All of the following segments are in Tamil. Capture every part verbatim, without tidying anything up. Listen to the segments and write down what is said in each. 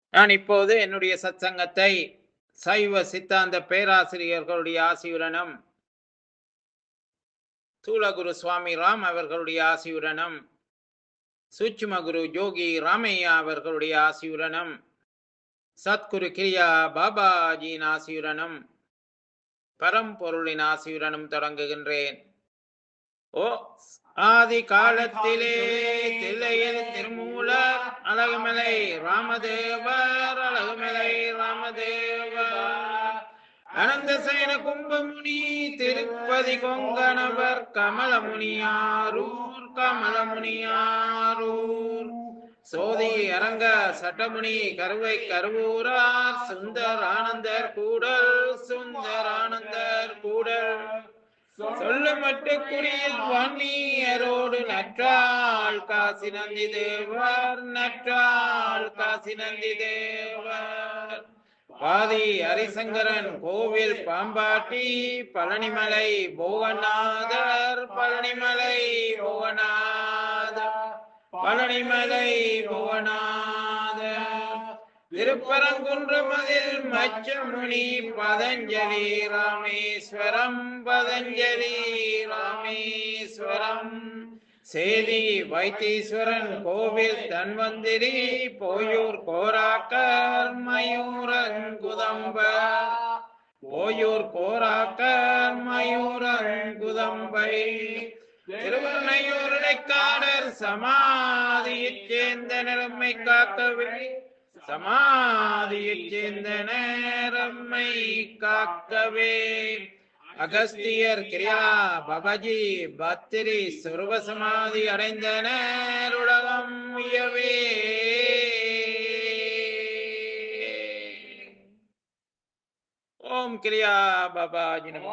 நான் இப்போது என்னுடைய சத்சங்கத்தை சைவ சித்தாந்த பேராசிரியர்களுடைய ஆசியுடனும் சூலகுரு சுவாமி ராம் அவர்களுடைய ஆசியுடனும் சூட்சும குரு யோகி ராமையா அவர்களுடைய ஆசியுடனும் சத்குரு கிரியா பாபாஜியின் ஆசியுடனும் பரம்பொருளின் ஆசியுடனும் தொடங்குகின்றேன். ஓ ஆதி காலத்திலே தில்லையில் திருமூலர் அழகுமலை ராமதேவர் அழகுமலை ராமதேவர் அனந்த சயன கும்பமுனி திருப்பதி கொங்கணவர் கமலமுனியாரூர் கமலமுனியாரூர் சோதி அரங்க சட்டமுனி கருவை கருவூரார் சுந்தர் ஆனந்தர் கூடல் சுந்தர் ஆனந்தர் கூடல் சொல்லமட்டுக்குடியில் வன்னியரோடு நற்றாள் காசி நந்தி தேவர் நற்றாள் காசி நந்தி தேவர் பாதி ஹரிசங்கரன் கோவில் பாம்பாட்டி பழனிமலை போகநாதர் பழனிமலை போகநாதர் பழனிமலை போகநாதர் திருப்பரங்குன்றமதில் மச்சமுனி பதஞ்சலி ராமேஸ்வரம் பதஞ்சலி ராமேஸ்வரம் சேதி வைத்தீஸ்வரன் கோவில் தன்வந்திரி போயூர் கோராக்கர் மயூரங்குதம்ப போயூர் கோராக்கர் மயூரங்குதம்பை திருவண்ணையூருடைக்காடர் சமாதியைச் சேர்ந்த நிலைமை காக்கவே சமாதியைச் சேர்ந்த நேரம்மை காக்கவே அகஸ்தியர் கிரியா பபஜி பத்திரி சுரூப சமாதி அடைந்த நேருலகம் உயவே. ஓம் கிரியா பாபாஜி நமோ.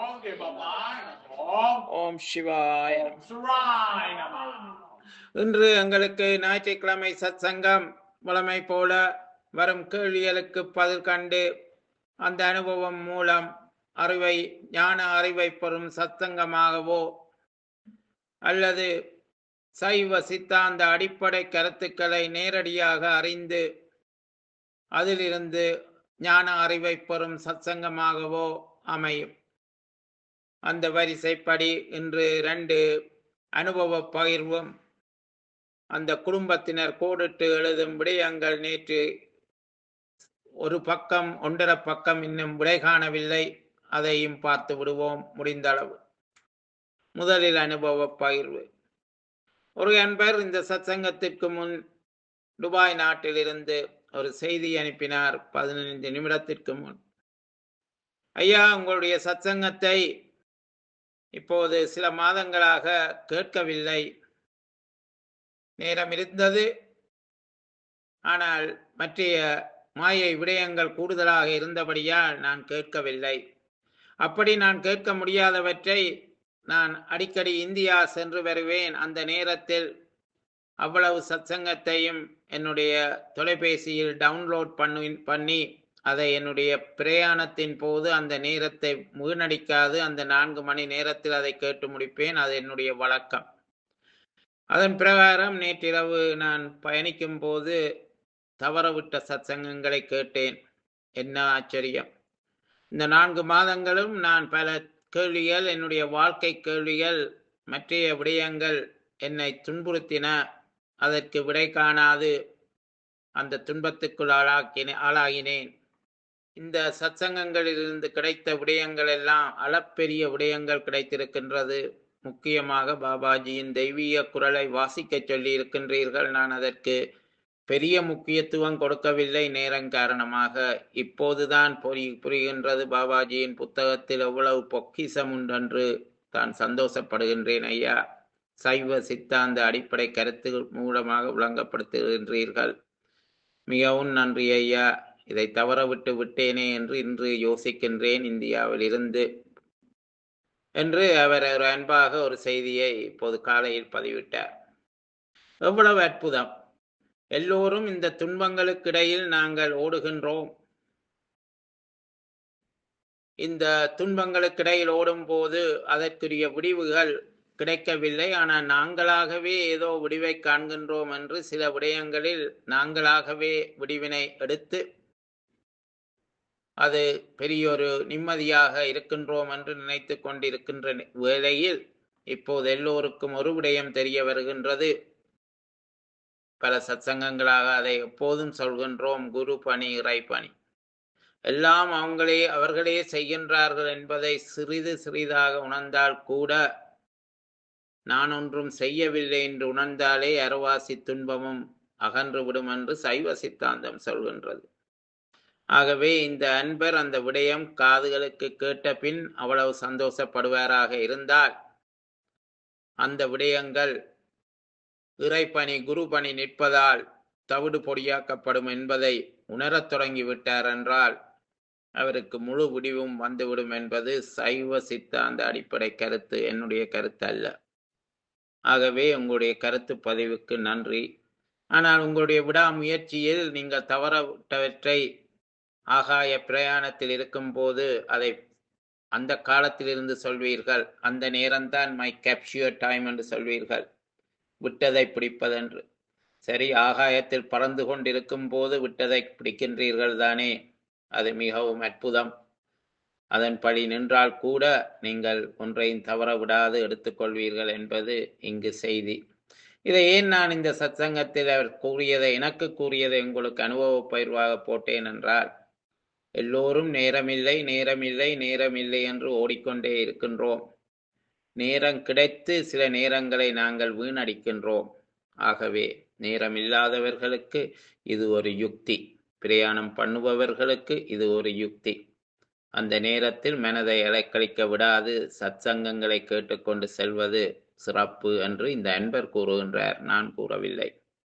ஓம் சிவாய நமோ. இன்று எங்களுக்கு ஞாயிற்றுக்கிழமை சத் சங்கம் வழமை போல வரும் கேள்விகளுக்கு பதில் கண்டு அந்த அனுபவம் மூலம் அறிவை ஞான அறிவை பெறும் சத்சங்கமாகவோ அல்லது சைவ சித்தாந்த அடிப்படை கருத்துக்களை நேரடியாக அறிந்து அதிலிருந்து ஞான அறிவை பெறும் சத்சங்கமாகவோ அமையும். அந்த வரிசைப்படி இன்று இரண்டு அனுபவ பகிர்வும் அந்த குடும்பத்தினர் கோடிட்டு எழுதும் விடயங்கள் நேற்று ஒரு பக்கம் ஒன்றரை பக்கம் இன்னும் விடை காணவில்லை. அதையும் பார்த்து விடுவோம் முடிந்தளவு. முதலில் அனுபவ பகிர்வு. ஒரு அன்பர் இந்த சத்சங்கத்திற்கு முன் துபாய் நாட்டிலிருந்து ஒரு செய்தி அனுப்பினார் பதினைந்து நிமிடத்திற்கு முன். ஐயா, உங்களுடைய சத்சங்கத்தை இப்போது சில மாதங்களாக கேட்கவில்லை. நேரம் இருந்தது, ஆனால் மற்றைய மாயை விடயங்கள் கூடுதலாக இருந்தபடியால் நான் கேட்கவில்லை. அப்படி நான் கேட்க முடியாதவற்றை நான் அடிக்கடி இந்தியா சென்று வருவேன். அந்த நேரத்தில் அவ்வளவு சத்சங்கத்தையும் என்னுடைய தொலைபேசியில் டவுன்லோட் பண்ணி பண்ணி அதை என்னுடைய பிரயாணத்தின் போது அந்த நேரத்தை வீணடிக்காது அந்த நான்கு மணி நேரத்தில் அதை கேட்டு முடிப்பேன். அது என்னுடைய வழக்கம். அதன் பிரகாரம் நேற்றிரவு நான் பயணிக்கும் போது தவறவிட்ட சத்சங்கங்களை கேட்டேன். என்ன ஆச்சரியம்! இந்த நான்கு மாதங்களும் நான் பல கேள்விகள், என்னுடைய வாழ்க்கை கேள்விகள், மற்றைய விடயங்கள் என்னை துன்புறுத்தின. அதற்கு விடை காணாது அந்த துன்பத்துக்குள் ஆளாக்கினே ஆளாகினேன். இந்த சத்சங்கங்களிலிருந்து கிடைத்த விடயங்கள் எல்லாம் அளப்பெரிய விடயங்கள் கிடைத்திருக்கின்றது. முக்கியமாக பாபாஜியின் தெய்வீக குரலை வாசிக்க சொல்லி இருக்கின்றீர்கள். நான் அதற்கு பெரிய முக்கியத்துவம் கொடுக்கவில்லை நேரம் காரணமாக. இப்போதுதான் புரி புரிகின்றது பாபாஜியின் புத்தகத்தில் எவ்வளவு பொக்கிசம் உண்டென்று தான் சந்தோஷப்படுகின்றேன். ஐயா, சைவ சித்தாந்த அடிப்படை கருத்து மூலமாக விளங்கப்படுத்துகின்றீர்கள். மிகவும் நன்றி ஐயா. இதை தவற விட்டு விட்டேனே என்று இன்று யோசிக்கின்றேன் இந்தியாவில் இருந்து என்று அவர் ஒரு அன்பாக ஒரு செய்தியை இப்போது காலையில் பதிவிட்டார். எவ்வளவு அற்புதம்! எல்லோரும் இந்த துன்பங்களுக்கு இடையில் நாங்கள் ஓடுகின்றோம். இந்த துன்பங்களுக்கு இடையில் ஓடும் போது அதற்குரிய விடிவுகள் கிடைக்கவில்லை. ஆனால் நாங்களாகவே ஏதோ விடிவை காண்கின்றோம் என்று சில விடயங்களில் நாங்களாகவே விடிவினை எடுத்து அது பெரியொரு நிம்மதியாக இருக்கின்றோம் என்று நினைத்து கொண்டிருக்கின்ற வேளையில் இப்போது எல்லோருக்கும் ஒரு விடயம் தெரிய வருகின்றது. பல சத்சங்கங்களாக அதை எப்போதும் சொல்கின்றோம், குரு பணி, இறை பணி எல்லாம் அவங்களே அவர்களே செய்கின்றார்கள் என்பதை சிறிது சிறிதாக உணர்ந்தால் கூட, நான் ஒன்றும் செய்யவில்லை என்று உணர்ந்தாலே அறவாசி துன்பமும் அகன்று விடும் என்று சைவ சித்தாந்தம் சொல்கின்றது. ஆகவே இந்த அன்பர் அந்த விடயம் காதுகளுக்கு கேட்ட பின் அவ்வளவு சந்தோஷப்படுவாராக இருந்தால், அந்த விடயங்கள் இறைப்பணி குரு பணி நிற்பதால் தவிடு பொடியாக்கப்படும் என்பதை உணரத் தொடங்கிவிட்டார் என்றால் அவருக்கு முழு விடிவும் வந்துவிடும் என்பது சைவ சித்தாந்த அடிப்படை கருத்து, என்னுடைய கருத்து அல்ல. ஆகவே உங்களுடைய கருத்து பதிவுக்கு நன்றி. ஆனால் உங்களுடைய விடாமுயற்சியில் நீங்கள் தவறவிட்டவற்றை ஆகாய பிரயாணத்தில் இருக்கும் போது அதை அந்த காலத்திலிருந்து சொல்வீர்கள். அந்த நேரம்தான் மை கேப்சியர் டைம் என்று சொல்வீர்கள், விட்டதை பிடிப்பதென்று. சரி, ஆகாயத்தில் பறந்து கொண்டிருக்கும் போது விட்டதை பிடிக்கின்றீர்கள் தானே, அது மிகவும் அற்புதம். அதன்படி நின்றால் கூட நீங்கள் ஒன்றையும் தவற விடாது எடுத்துக்கொள்வீர்கள் என்பது இங்கு செய்தி. இதை ஏன் நான் இந்த சத்சங்கத்தில் அவர் கூறியதை எனக்கு கூறியதை உங்களுக்கு அனுபவ பயிர்வாக போட்டேன் என்றால், எல்லோரும் நேரமில்லை நேரமில்லை நேரமில்லை என்று ஓடிக்கொண்டே இருக்கின்றோம். நேரம் கிடைத்து சில நேரங்களை நாங்கள் வீணடிக்கின்றோம். ஆகவே நேரம் இல்லாதவர்களுக்கு இது ஒரு யுக்தி, பிரயாணம் பண்ணுபவர்களுக்கு இது ஒரு யுக்தி. அந்த நேரத்தில் மனதை அலைக்கழிக்க விடாது சத்சங்கங்களை கேட்டுக்கொண்டு செல்வது சிறப்பு என்று இந்த அன்பர் கூறுகின்றார், நான் கூறவில்லை.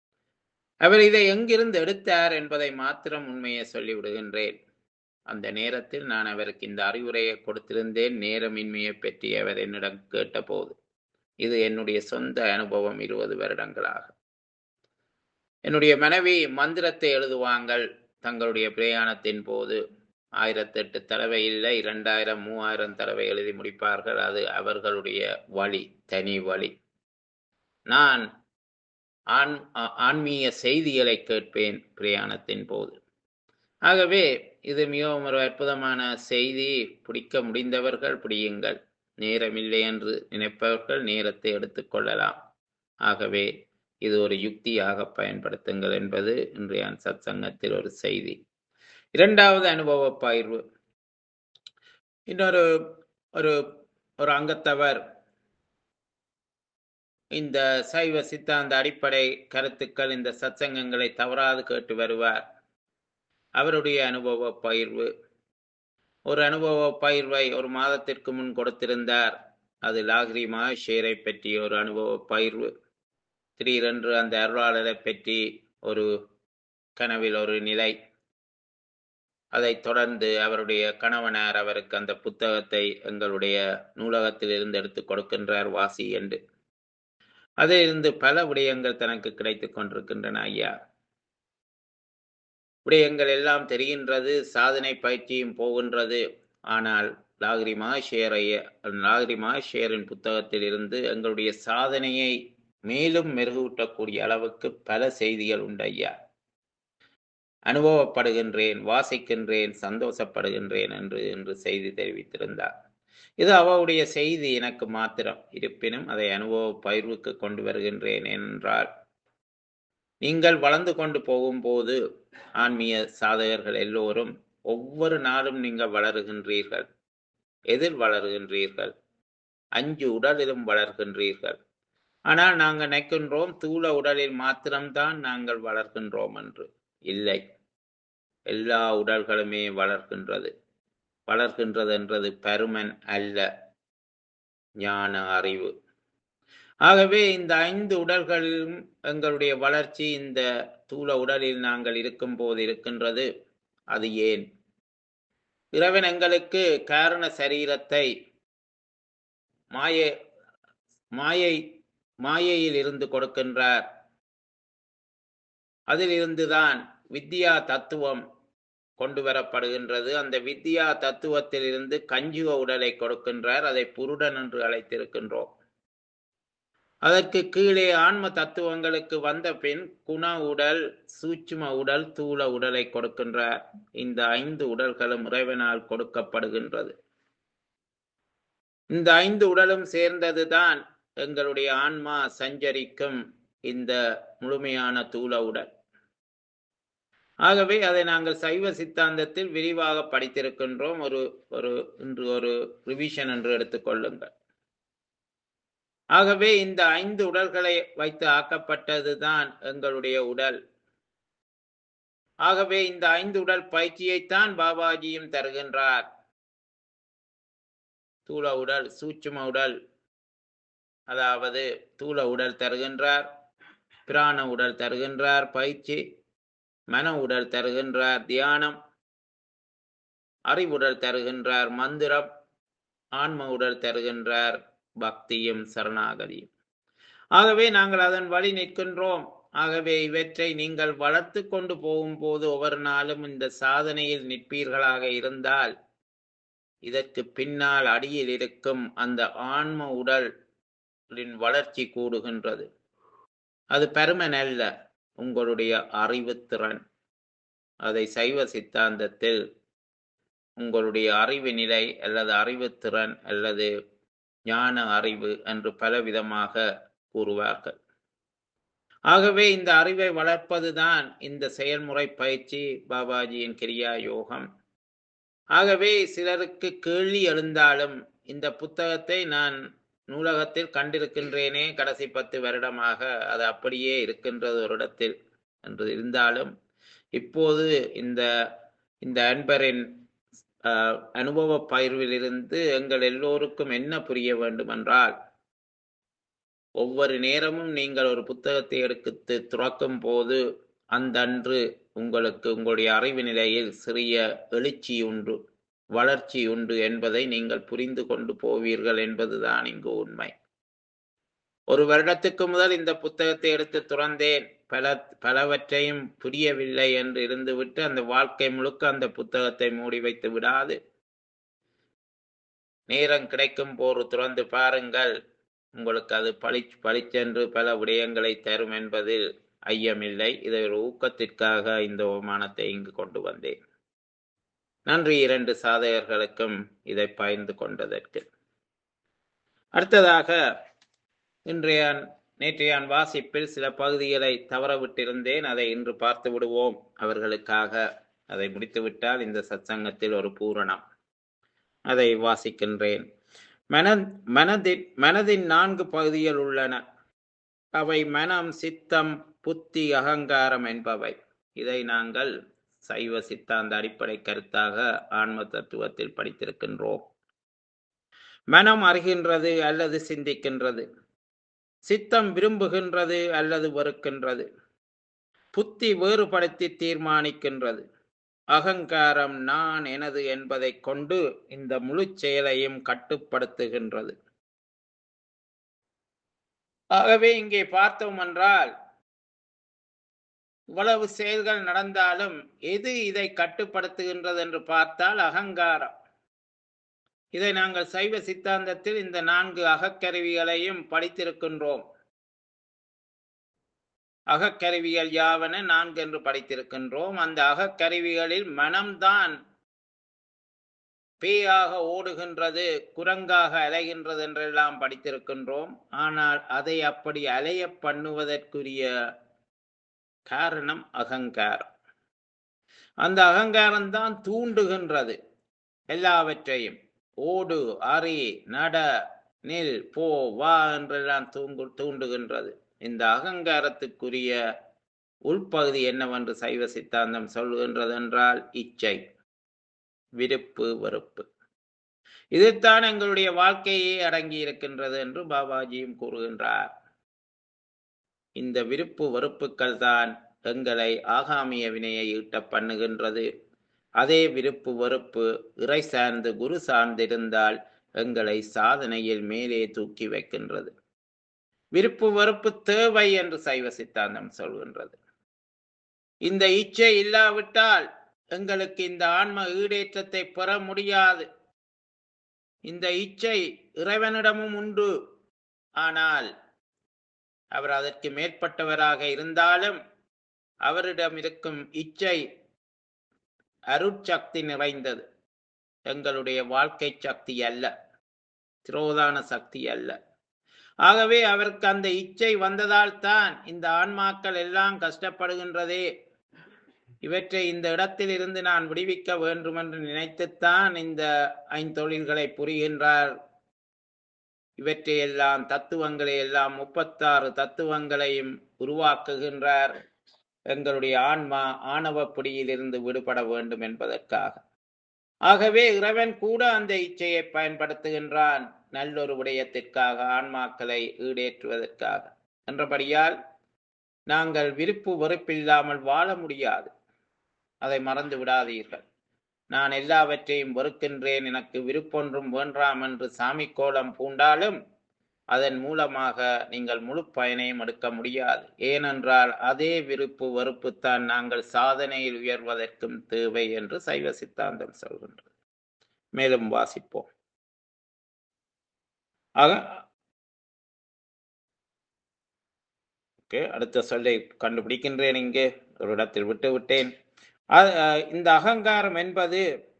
அவர் இதை எங்கிருந்து எடுத்தார் என்பதை மாத்திரம் உண்மையை சொல்லிவிடுகின்றேன். அந்த நேரத்தில் நான் அவருக்கு இந்த அறிவுரையை கொடுத்திருந்தேன், நேரமின்மையை பற்றி அவர் என்னிடம் கேட்டபோது. இது என்னுடைய சொந்த அனுபவம். இருபது வருடங்களாக என்னுடைய மனைவி மந்திரத்தை எழுதுவாங்கள் தங்களுடைய பிரயாணத்தின் போது. ஆயிரத்தி எட்டு தடவை இல்லை, இரண்டாயிரம் மூவாயிரம் தடவை எழுதி முடிப்பார்கள். அது அவர்களுடைய வழி, தனி வழி. நான் ஆண் ஆன்மீக செய்திகளை கேட்பேன் பிரயாணத்தின் போது. ஆகவே இது மிகவும் ஒரு அற்புதமான செய்தி. பிடிக்க முடிந்தவர்கள் பிடியுங்கள், நேரமில்லை என்று நினைப்பவர்கள் நேரத்தை எடுத்துக்கொள்ளலாம். ஆகவே இது ஒரு யுக்தியாக பயன்படுத்துங்கள் என்பது இன்றைய சத் சங்கத்தில் ஒரு செய்தி. இரண்டாவது அனுபவ பகிர்வு. இன்னொரு ஒரு ஒரு அங்கத்தவர் இந்த சைவ சித்தாந்த அடிப்படை கருத்துக்கள் இந்த சத்சங்கங்களை தவறாது கேட்டு வருவார். அவருடைய அனுபவ பகிர்வு, ஒரு அனுபவ பகிர்வை ஒரு மாதத்திற்கு முன் கொடுத்திருந்தார். அது லாகிரி மகேஷரை பற்றிய ஒரு அனுபவ பகிர்வு. திடீரென்று அந்த அருளாளரை பற்றி ஒரு கனவில் ஒரு நிலை. அதைத் தொடர்ந்து அவருடைய கணவனார் அவருக்கு அந்த புத்தகத்தை எங்களுடைய நூலகத்தில் இருந்து எடுத்து கொடுக்கின்றார், வாசி என்று. அதிலிருந்து பல விடயங்கள் தனக்கு கிடைத்துக் கொண்டிருக்கின்றன. ஐயா, விடயங்கள் எல்லாம் தெரிகின்றது, சாதனை பயிற்சியும் போகின்றது. ஆனால் லாகிரி மகேஷரைய லாகிரி மகேஷரின் புத்தகத்தில் இருந்து எங்களுடைய சாதனையை மேலும் மெருகூட்டக்கூடிய அளவுக்கு பல செய்திகள் உண்டு. ஐயா, அனுபவப்படுகின்றேன், வாசிக்கின்றேன், சந்தோஷப்படுகின்றேன் என்று என்று செய்தி தெரிவித்திருந்தார். இது அவருடைய செய்தி, எனக்கு மாத்திரம். இருப்பினும் அதை அனுபவ பகிர்வுக்கு கொண்டு வருகின்றேன். என்றால், நீங்கள் வளர்ந்து கொண்டு போகும்போது ஆன்மீக சாதகர்கள் எல்லோரும் ஒவ்வொரு நாளும் நீங்கள் வளருகின்றீர்கள். எதில் வளருகின்றீர்கள்? அஞ்சு உடலிலும் வளர்கின்றீர்கள். ஆனால் நாங்கள் நினைக்கின்றோம் தூள உடலில் மாத்திரம்தான் நாங்கள் வளர்கின்றோம் என்று. இல்லை, எல்லா உடல்களுமே வளர்கின்றது. வளர்கின்றது என்றது பருமன் அல்ல, ஞான அறிவு. ஆகவே இந்த ஐந்து உடல்களிலும் எங்களுடைய வளர்ச்சி இந்த தூள உடலில் நாங்கள் இருக்கும் போது இருக்கின்றது. அது ஏன்? இறைவன் எங்களுக்கு காரண சரீரத்தை மாய மாயை மாயையில் இருந்து கொடுக்கின்றார். அதிலிருந்துதான் வித்யா தத்துவம் கொண்டு வரப்படுகின்றது. அந்த வித்யா தத்துவத்தில் இருந்து கஞ்சுக உடலை கொடுக்கின்றார். அதை புருடன் என்று அழைத்திருக்கின்றோம். அதற்கு கீழே ஆன்ம தத்துவங்களுக்கு வந்த பின் குண உடல், சூட்சும உடல், தூல உடலை கொடுக்கின்றார். இந்த ஐந்து உடல்களும் இறைவனால் கொடுக்கப்படுகின்றது. இந்த ஐந்து உடலும் சேர்ந்ததுதான் எங்களுடைய ஆன்மா சஞ்சரிக்கும் இந்த முழுமையான தூல உடல். ஆகவே அதை நாங்கள் சைவ சித்தாந்தத்தில் விரிவாக படித்திருக்கின்றோம். ஒரு ஒரு இன்று ஒரு ரிவிஷன் என்று எடுத்துக்கொள்ளுங்கள். ஆகவே இந்த ஐந்து உடல்களை வைத்து ஆக்கப்பட்டதுதான் எங்களுடைய உடல். ஆகவே இந்த ஐந்து உடல் பயிற்சியைத்தான் பாபாஜியும் தருகின்றார். தூல உடல், சூட்சும உடல், அதாவது தூல உடல் தருகின்றார், பிராண உடல் தருகின்றார் பயிற்சி, மன உடல் தருகின்றார் தியானம், அறிவுடல் தருகின்றார் மந்திரம், ஆன்ம உடல் தருகின்றார் பக்தியும் சரணாகதியும். ஆகவே நாங்கள் அதன் வழி நிற்கின்றோம். ஆகவே இவற்றை நீங்கள் வளர்த்து கொண்டு போகும்போது ஒவ்வொரு நாளும் இந்த சாதனையில் நிற்பீர்களாக இருந்தால் இதற்கு பின்னால் அடியில் இருக்கும் அந்த ஆன்ம உடலின் வளர்ச்சி கூடுகின்றது. அது பெருமன் அல்ல, உங்களுடைய அறிவுத்திறன். அதை சைவ சித்தாந்தத்தில் உங்களுடைய அறிவு நிலை அல்லது அறிவுத்திறன் அல்லது ஞான அறிவு என்று பலவிதமாக கூறுவார்கள். ஆகவே இந்த அறிவை வளர்ப்பதுதான் இந்த செயல்முறை பயிற்சி, பாபாஜியின் கிரியா யோகம். ஆகவே சிலருக்கு கேள்வி எழுந்தாலும் இந்த புத்தகத்தை நான் நூலகத்தில் கண்டிருக்கின்றேனே கடைசி பத்து வருடமாக, அது அப்படியே இருக்கின்றது ஒரு இடத்தில் என்று இருந்தாலும் இப்போது இந்த இந்த அன்பரின் அஹ், அனுபவ பயிர்விலிருந்து எங்கள் எல்லோருக்கும் என்ன புரிய வேண்டும் என்றால், ஒவ்வொரு நேரமும் நீங்கள் ஒரு புத்தகத்தை எடுத்து துறக்கும் போது அந்த அன்று உங்களுக்கு உங்களுடைய அறிவு நிலையில் சிறிய எழுச்சி உண்டு, வளர்ச்சி உண்டு என்பதை நீங்கள் புரிந்து கொண்டு போவீர்கள் என்பதுதான் இங்கு உண்மை. ஒரு வருடத்துக்கு முதல் இந்த புத்தகத்தை எடுத்து துறந்தேன், பல பலவற்றையும் புரியவில்லை என்று இருந்துவிட்டு அந்த வாழ்க்கை முழுக்க அந்த புத்தகத்தை மூடி வைத்து விடாது. நேரம் கிடைக்கும் போது துறந்து பாருங்கள், உங்களுக்கு அது பளி பளிச்சென்று பல விடயங்களை தரும் என்பதில் ஐயமில்லை. இதை ஒரு ஊக்கத்திற்காக இந்த அவமானத்தை இங்கு கொண்டு வந்தேன். நன்றி இரண்டு சாதகர்களுக்கும் இதை பகிர்ந்து கொண்டதற்கு. அடுத்ததாக இன்றைய நேற்றைய வாசிப்பில் சில பகுதிகளை தவறவிட்டிருந்தேன், அதை இன்று பார்த்து விடுவோம். அவர்களுக்காக அதை முடித்துவிட்டால் இந்த சத்சங்கத்தில் ஒரு பூரணம். அதை வாசிக்கின்றேன். மன மனதின் மனதின் நான்கு பகுதிகள் உள்ளன. அவை மனம், சித்தம், புத்தி, அகங்காரம் என்பவை. இதை நாங்கள் சைவ சித்தாந்த அடிப்படை கருத்தாக ஆன்ம தத்துவத்தில் படித்திருக்கின்றோம். மனம் அறிகின்றது அல்லது சிந்திக்கின்றது. சித்தம் விரும்புகின்றது அல்லது வெறுக்கின்றது. புத்தி வேறுபடுத்தி தீர்மானிக்கின்றது. அகங்காரம் நான், எனது என்பதை கொண்டு இந்த முழு செயலையும் கட்டுப்படுத்துகின்றது. ஆகவே இங்கே பார்த்தோம் என்றால், இவ்வளவு செயல்கள் நடந்தாலும் எது இதை கட்டுப்படுத்துகின்றது என்று பார்த்தால் அகங்காரம். இதை நாங்கள் சைவ சித்தாந்தத்தில் இந்த நான்கு அகக்கருவிகளையும் படித்திருக்கின்றோம். அகக்கருவிகள் யாவன நான்கு என்று படித்திருக்கின்றோம். அந்த அகக்கருவிகளில் மனம்தான் பேயாக ஓடுகின்றது, குரங்காக அலைகின்றது என்றெல்லாம் படித்திருக்கின்றோம். ஆனால் அதை அப்படி அலைய பண்ணுவதற்குரிய காரணம் அகங்காரம். அந்த அகங்காரம்தான் தூண்டுகின்றது எல்லாவற்றையும். ஓடு, அறி, நட, நில், போ, வா என்றெல்லாம் தூங்கு தூண்டுகின்றது. இந்த அகங்காரத்துக்குரிய உள்பகுதி என்னவென்று சைவ சித்தாந்தம் சொல்கின்றது என்றால் இச்சை, விருப்பு, வெறுப்பு. இதுதான் எங்களுடைய வாழ்க்கையே அடங்கி இருக்கின்றது என்று பாபாஜியும் கூறுகின்றார். இந்த விருப்பு வெறுப்புக்கள் தான் எங்களை ஆகாமிய வினையை ஈட்ட பண்ணுகின்றது. அதே விருப்பு வெறுப்பு இறை சார்ந்து குரு சார்ந்திருந்தால் எங்களை சாதனையில் மேலே தூக்கி வைக்கின்றது. விருப்பு வெறுப்பு தேவை என்று சைவ சித்தாந்தம் சொல்கின்றது. இந்த இச்சை இல்லாவிட்டால் எங்களுக்கு இந்த ஆன்ம ஈடேற்றத்தை பெற முடியாது. இந்த இச்சை இறைவனிடமும் உண்டு, ஆனால் அவர் அதற்கு மேற்பட்டவராக இருந்தாலும் அவரிடம் இருக்கும் இச்சை அருட்சக்தி நிறைந்தது. எங்களுடைய வாழ்க்கை சக்தி அல்ல, திரோதான சக்தி அல்ல. ஆகவே அவருக்கு அந்த இச்சை வந்ததால் தான் இந்த ஆன்மாக்கள் எல்லாம் கஷ்டப்படுகின்றதே. இவற்றை இந்த இடத்தில் இருந்து நான் விடுவிக்க வேண்டும் என்று நினைத்துத்தான் இந்த ஐந்தொழில்களை புரிகின்றார். இவற்றை எல்லாம் தத்துவங்களை எல்லாம் முப்பத்தாறு தத்துவங்களையும் உருவாக்குகின்றார். எங்களுடைய ஆன்மா ஆணவ பிடியிலிருந்து விடுபட வேண்டும் என்பதற்காக. ஆகவே இறைவன் கூட அந்த இச்சையை பயன்படுத்துகின்றான் நல்லொரு விடயத்திற்காக, ஆன்மாக்களை ஈடேற்றுவதற்காக. என்றபடியால் நாங்கள் விருப்பு வெறுப்பில்லாமல் வாழ முடியாது. அதை மறந்து விடாதீர்கள். நான் எல்லாவற்றையும் வெறுக்கின்றேன், எனக்கு விருப்பொன்றும் வேண்டாம் என்று சாமி கோலம் பூண்டாலும் அதன் மூலமாக நீங்கள் முழு பயனையும் எடுக்க முடியாது. ஏனென்றால் அதே விருப்பு வெறுப்புத்தான் நாங்கள் சாதனையில் உயர்வதற்கும் தேவை என்று சைவ சித்தாந்தம் சொல்கின்றது. மேலும் வாசிப்போம். ஆக அடுத்த சொல்லை கண்டுபிடிக்கின்றேன். இங்கே ஒரு இடத்தில் விட்டு விட்டேன். இந்த அகங்காரம் என்பது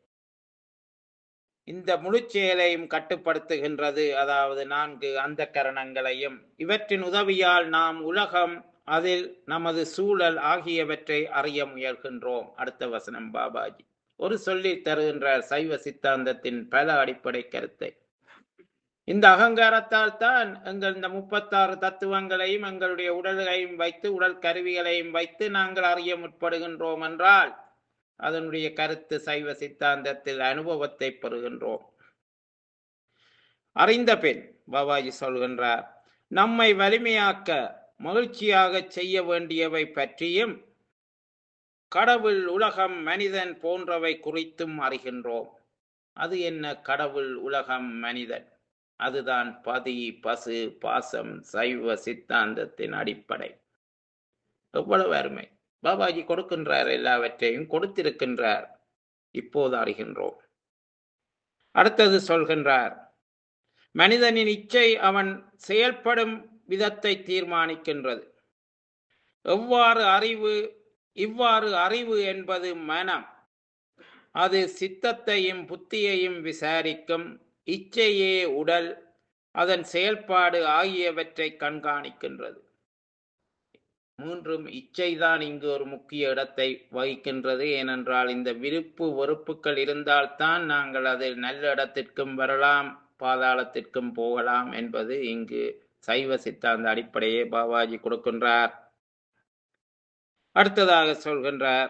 இந்த முழு செயலையும் கட்டுப்படுத்துகின்றது. அதாவது நான்கு அந்த கரணங்களையும் இவற்றின் உதவியால் நாம் உலகம், அதில் நமது சூழல் ஆகியவற்றை அறிய முயல்கின்றோம். அடுத்த வசனம் பாபாஜி ஒரு சொல்லி தருகின்றார் சைவ சித்தாந்தத்தின் பல அடிப்படை கருத்தை. இந்த அகங்காரத்தால் தான் எங்கள் இந்த முப்பத்தாறு தத்துவங்களையும் எங்களுடைய உடல்களையும் வைத்து, உடல் கருவிகளையும் வைத்து நாங்கள் அறிய முற்படுகின்றோம் என்றால் அதனுடைய கருத்து சைவ சித்தாந்தத்தில் அனுபவத்தை பெறுகின்றோம். அறிந்த பின் பாபாஜி சொல்கின்றார், நம்மை வலிமையாக்க மகிழ்ச்சியாக செய்ய வேண்டியவை பற்றியும் கடவுள், உலகம், மனிதன் போன்றவை குறித்தும் அறிகின்றோம். அது என்ன கடவுள், உலகம், மனிதன்? அதுதான் பதி, பசு, பாசம் சைவ சித்தாந்தத்தின் அடிப்படை. எவ்வளவு அருமை! பாபாஜி கொடுக்கின்றார், எல்லாவற்றையும் கொடுத்திருக்கின்றார். இப்போது அறிகின்றோம். அடுத்தது சொல்கின்றார், மனிதனின் இச்சை அவன் செயல்படும் விதத்தை தீர்மானிக்கின்றது. எவ்வாறு அறிவு இவ்வாறு அறிவு என்பது மனம். அது சித்தத்தையும் புத்தியையும் விசாரிக்கும். இச்சையே உடல், அதன் செயல்பாடு ஆகியவற்றை கண்காணிக்கின்றது. மூன்றும் இச்சைதான் இங்கு ஒரு முக்கிய இடத்தை வகிக்கின்றது. ஏனென்றால் இந்த விருப்பு வெறுப்புகள் இருந்தால்தான் நாங்கள் அதில் நல்ல இடத்திற்கும் வரலாம், பாதாளத்திற்கும் போகலாம் என்பது இங்கு சைவ சித்தாந்த அடிப்படையே பாபாஜி கொடுக்கின்றார். அடுத்ததாக சொல்கின்றார்,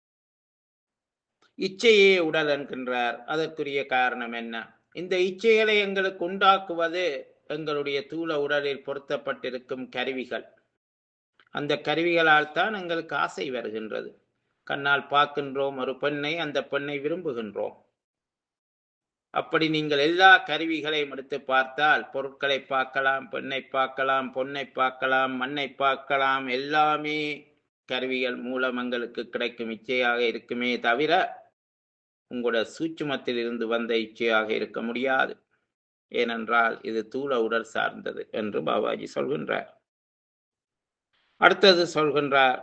இச்சையே உடல் என்கின்றார். அதற்குரிய காரணம் என்ன? இந்த இச்சைகளை எங்களுக்கு உண்டாக்குவது எங்களுடைய தூள உடலில் பொருத்தப்பட்டிருக்கும் கருவிகள். அந்த கருவிகளால் தான் எங்களுக்கு ஆசை வருகின்றது. கண்ணால் பார்க்கின்றோம் ஒரு பெண்ணை, அந்த பெண்ணை விரும்புகின்றோம். அப்படி நீங்கள் எல்லா கருவிகளையும் எடுத்து பார்த்தால், பொருட்களை பார்க்கலாம், பெண்ணை பார்க்கலாம், பொன்னை பார்க்கலாம், மண்ணை பார்க்கலாம், எல்லாமே கருவிகள் மூலம் எங்களுக்கு கிடைக்கும் இச்சையாக இருக்குமே தவிர உங்களோட சூட்சுமத்தில் இருந்து வந்த இச்சையாக இருக்க முடியாது. ஏனென்றால் இது தூள உடல் சார்ந்தது என்று பாபாஜி சொல்கின்றார். அடுத்தது சொல்கின்றார்,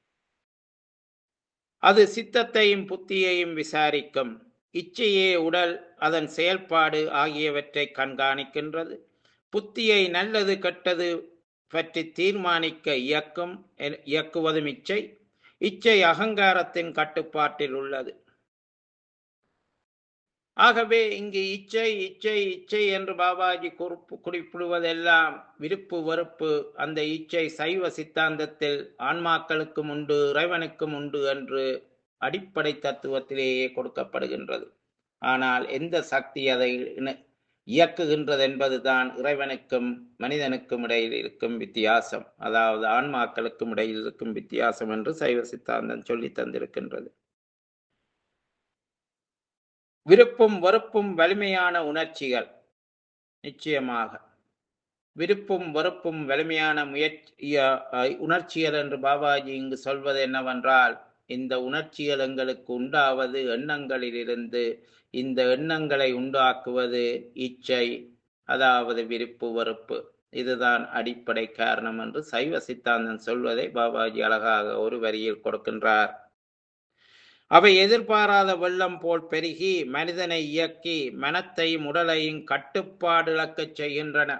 அது சித்தத்தையும் புத்தியையும் விசாரிக்கும். இச்சையே உடல், அதன் செயல்பாடு ஆகியவற்றை கண்காணிக்கின்றது. புத்தியை நல்லது கெட்டது பற்றி தீர்மானிக்க இயக்கும் இயக்குவதும் இச்சை. இச்சை அகங்காரத்தின் கட்டுப்பாட்டில் உள்ளது. ஆகவே இங்கு இச்சை இச்சை இச்சை என்று பாபாஜி குறிப்பு குறிப்பிடுவதெல்லாம் விருப்பு வெறுப்பு. அந்த இச்சை சைவ சித்தாந்தத்தில் ஆன்மாக்களுக்கும் உண்டு, இறைவனுக்கும் உண்டு என்று அடிப்படை தத்துவத்திலேயே கொடுக்கப்படுகின்றது. ஆனால் எந்த சக்தி அதை இயக்குகின்றது என்பதுதான் இறைவனுக்கும் மனிதனுக்கும் இடையில் இருக்கும் வித்தியாசம். அதாவது ஆன்மாக்களுக்கும் இடையில் இருக்கும் வித்தியாசம் என்று சைவ சித்தாந்தம் சொல்லி தந்திருக்கின்றது. விருப்பும் வெறுப்பும் வலிமையான உணர்ச்சிகள். நிச்சயமாக விருப்பும் வெறுப்பும் வலிமையான முயற்சி உணர்ச்சிகள் என்று பாபாஜி இங்கு சொல்வது என்னவென்றால், இந்த உணர்ச்சிகள் எங்களுக்கு உண்டாவது எண்ணங்களிலிருந்து. இந்த எண்ணங்களை உண்டாக்குவது இச்சை, அதாவது விருப்பு வெறுப்பு. இதுதான் அடிப்படை காரணம் என்று சைவ சித்தாந்தம் சொல்வதை பாபாஜி அழகாக ஒரு வரியில் கொடுக்கின்றார். அவை எதிர்பாராத வெள்ளம் போல் பெருகி மனிதனை இயக்கி மனத்தையும் உடலையும் கட்டுப்பாடு இழக்கச் செய்கின்றன.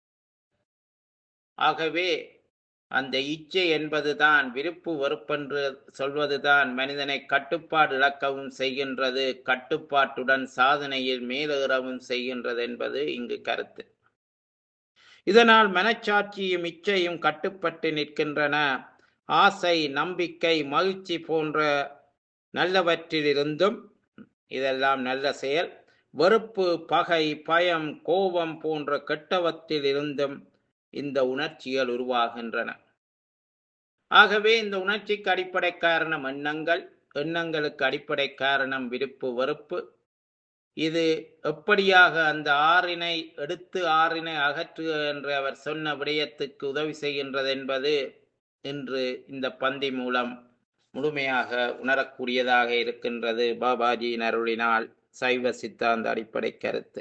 ஆகவே அந்த இச்சை என்பதுதான், விருப்பு வெறுப்பென்று சொல்வதுதான் மனிதனை கட்டுப்பாடு இழக்கவும் செய்கின்றது, கட்டுப்பாட்டுடன் சாதனையில் மேலேறவும் செய்கின்றது என்பது இங்கு கருத்து. இதனால் மனச்சாட்சியும் இச்சையும் கட்டுப்பட்டு நிற்கின்றன. ஆசை, நம்பிக்கை, மகிழ்ச்சி போன்ற நல்லவற்றிலிருந்தும், இதெல்லாம் நல்ல செயல், வெறுப்பு, பகை, பயம், கோபம் போன்ற கெட்டவற்றிலிருந்தும் இந்த உணர்ச்சிகள் உருவாகின்றன. ஆகவே இந்த உணர்ச்சிக்கு அடிப்படை காரணம் எண்ணங்கள், எண்ணங்களுக்கு அடிப்படை காரணம் விருப்பு வெறுப்பு. இது எப்படியாக அந்த ஆறினை எடுத்து ஆறினை அகற்று என்று அவர் சொன்ன விடயத்துக்கு உதவி செய்கின்றது என்பது இன்று இந்த பந்தி மூலம் முழுமையாக உணரக்கூடியதாக இருக்கின்றது. பாபாஜியின் அருளினால் சைவ சித்தாந்த அடிப்படை கருத்து.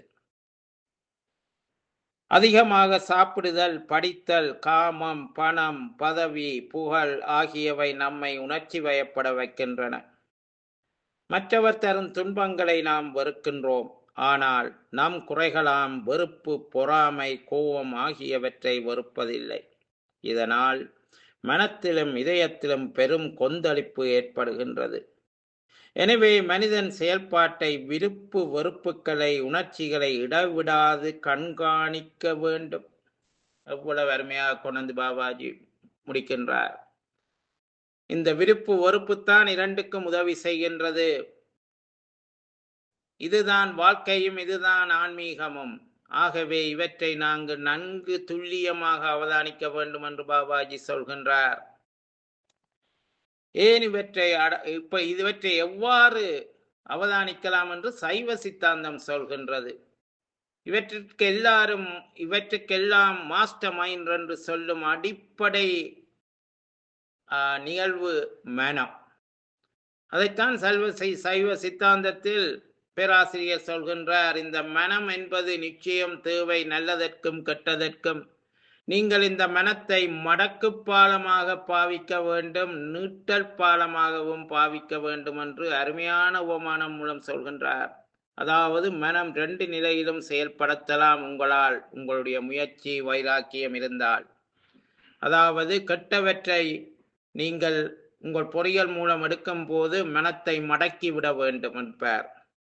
அதிகமாக சாப்பிடுதல், படித்தல், காமம், பணம், பதவி, புகழ் ஆகியவை நம்மை உணர்ச்சி வயப்பட வைக்கின்றன. மற்றவர் தரும் துன்பங்களை நாம் வெறுக்கின்றோம். ஆனால் நம் குறைகளாம் வெறுப்பு, பொறாமை, கோபம் ஆகியவற்றை வெறுப்பதில்லை. இதனால் மனத்திலும் இதயத்திலும் பெரும் கொந்தளிப்பு ஏற்படுகின்றது. எனவே மனிதன் செயல்பாட்டை, விருப்பு வெறுப்புகளை, உணர்ச்சிகளை இடைவிடாது கண்காணிக்க வேண்டும். எவ்வளவு அருமையாக கொண்டு பாபாஜி முடிக்கின்றார். இந்த விருப்பு வெறுப்புத்தான் இரண்டுக்கும் உதவி செய்கின்றது. இதுதான் வாழ்க்கையும், இதுதான் ஆன்மீகமும். ஆகவே இவற்றை நாங்கள் நன்கு துல்லியமாக அவதானிக்க வேண்டும் என்று பாபாஜி சொல்கின்றார். ஏன் இவற்றை இப்ப இவற்றை எவ்வாறு அவதானிக்கலாம் என்று சைவ சித்தாந்தம் சொல்கின்றது. இவற்றிற்கு எல்லாரும் இவற்றுக்கெல்லாம் மாஸ்டர் மைண்ட் என்று சொல்லும் அடிப்படை நிகழ்வு மனம். அதைத்தான் சைவ சைவ சித்தாந்தத்தில் பேராசிரியர் சொல்கின்றார். இந்த மனம் என்பது நிச்சயம் தேவை, நல்லதற்கும் கெட்டதற்கும். நீங்கள் இந்த மனத்தை மடக்கு பாலமாக பாவிக்க வேண்டும், நீட்டல் பாலமாகவும் பாவிக்க வேண்டும் என்று அருமையான உபமானம் மூலம் சொல்கின்றார். அதாவது மனம் ரெண்டு நிலையிலும் செயல்படுத்தலாம் உங்களால், உங்களுடைய முயற்சி வைராக்கியம் இருந்தால். அதாவது கெட்டவற்றை நீங்கள் உங்கள் பொறியியல் மூலம் எடுக்கும் போது மனத்தை மடக்கி விட வேண்டும் என்பார்.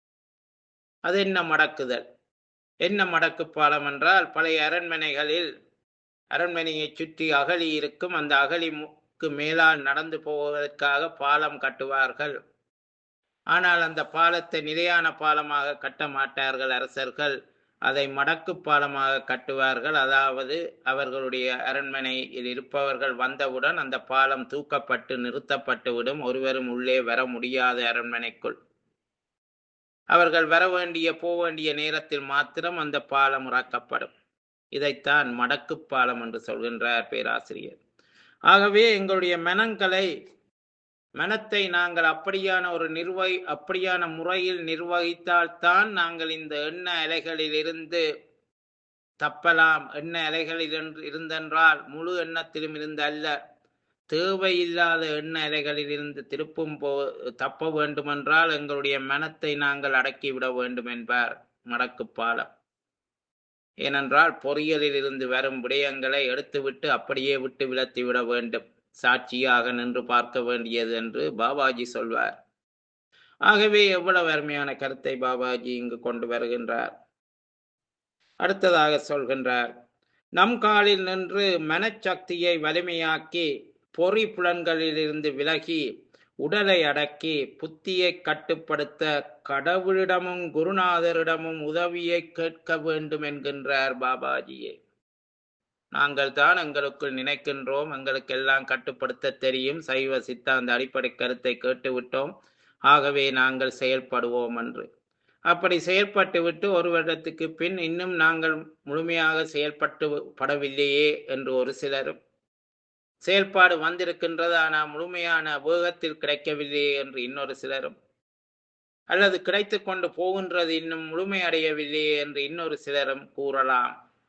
அது என்ன மடக்குதல், என்ன மடக்கு பாலம் என்றால், பழைய அரண்மனைகளில் அரண்மனையை சுற்றி அகழி இருக்கும். அந்த அகழிக்கு மேலால் நடந்து போவதற்காக பாலம் கட்டுவார்கள். ஆனால் அந்த பாலத்தை நிலையான பாலமாக கட்ட மாட்டார்கள் அரசர்கள். அதை மடக்கு பாலமாக கட்டுவார்கள். அதாவது அவர்களுடைய அரண்மனையில் இருப்பவர்கள் வந்தவுடன் அந்த பாலம் தூக்கப்பட்டு நிறுத்தப்பட்டு விடும். ஒருவரும் உள்ளே வர முடியாத அரண்மனைக்குள். அவர்கள் வர வேண்டிய போக வேண்டிய நேரத்தில் மாத்திரம் அந்த பாலம் இறக்கப்படும். இதைத்தான் மடக்கு பாலம் என்று சொல்கின்றார் பேராசிரியர். ஆகவே எங்களுடைய மனங்களை மனத்தை நாங்கள் அப்படியான ஒரு நிர்வகி அப்படியான முறையில் நிர்வகித்தால்தான் நாங்கள் இந்த எண்ண அலைகளில் இருந்து தப்பலாம். எண்ண அலைகளில் இருந்தென்றால் முழு எண்ணத்திலும் இருந்து அல்ல, தேவையில்லாத எண்ண அலைகளில் இருந்து திருப்பும் போ தப்ப வேண்டுமென்றால் எங்களுடைய மனத்தை நாங்கள் அடக்கிவிட வேண்டும் என்பார் மடக்கு பாலம். ஏனென்றால் பொறியியலில் இருந்து வரும் விடயங்களை எடுத்துவிட்டு அப்படியே விட்டு விலத்தி விட வேண்டும், சாட்சியாக நின்று பார்க்க வேண்டியது என்று பாபாஜி சொல்வார். ஆகவே எவ்வளவு அருமையான கருத்தை பாபாஜி இங்கு கொண்டு வருகின்றார். அடுத்ததாக சொல்கின்றார், நம் காலில் நின்று மனச்சக்தியை வலிமையாக்கி பொறி புலன்களிலிருந்து விலகி உடலை அடக்கி புத்தியை கட்டுப்படுத்த கடவுளிடமும் குருநாதரிடமும் உதவியை கேட்க வேண்டும் என்கின்றார் பாபாஜியே. நாங்கள் தான் எங்களுக்குள் நினைக்கின்றோம், எங்களுக்கு எல்லாம் கட்டுப்படுத்த தெரியும், சைவ சித்தாந்த அடிப்படை கருத்தை கேட்டுவிட்டோம், ஆகவே நாங்கள் செயல்படுவோம் என்று. அப்படி செயல்பட்டு விட்டு ஒரு வருடத்துக்கு பின் இன்னும் நாங்கள் முழுமையாக செயல்பட்டு படவில்லையே என்று ஒரு சிலரும், செயல்பாடு வந்திருக்கின்றது ஆனால் முழுமையான வேகத்தில் கிடைக்கவில்லையே என்று இன்னொரு சிலரும், அல்லது கிடைத்து கொண்டு போகின்றது இன்னும் முழுமை அடையவில்லையே என்று இன்னொரு சிலரும் கூறலாம்.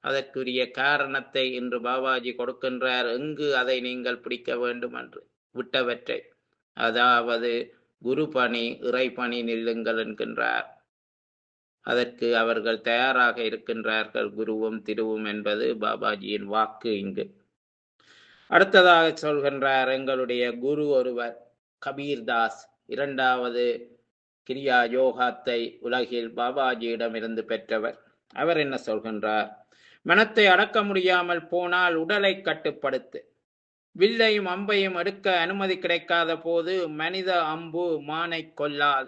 அதற்குரிய காரணத்தை இன்று பாபாஜி கொடுக்கின்றார். எங்கு அதை நீங்கள் பிடிக்க வேண்டும் என்று விட்டவற்றை, அதாவது குரு பணி இறை பணி நில்லுங்கள் என்கின்றார். அதற்கு அவர்கள் தயாராக இருக்கின்றார்கள், குருவும் திருவும் என்பது பாபாஜியின் வாக்கு இங்கு. அடுத்ததாக சொல்கின்றார், எங்களுடைய குரு ஒருவர் கபீர்தாஸ் இரண்டாவது கிரியா யோகத்தை உலகில் பாபாஜியிடமிருந்து பெற்றவர். அவர் என்ன சொல்கின்றார்? மனத்தை அடக்க முடியாமல் போனால் உடலை கட்டுப்படுத்து. வில்லையும் அம்பையும் எடுக்க அனுமதி கிடைக்காத போது மனித அம்பு மானை கொல்லாது.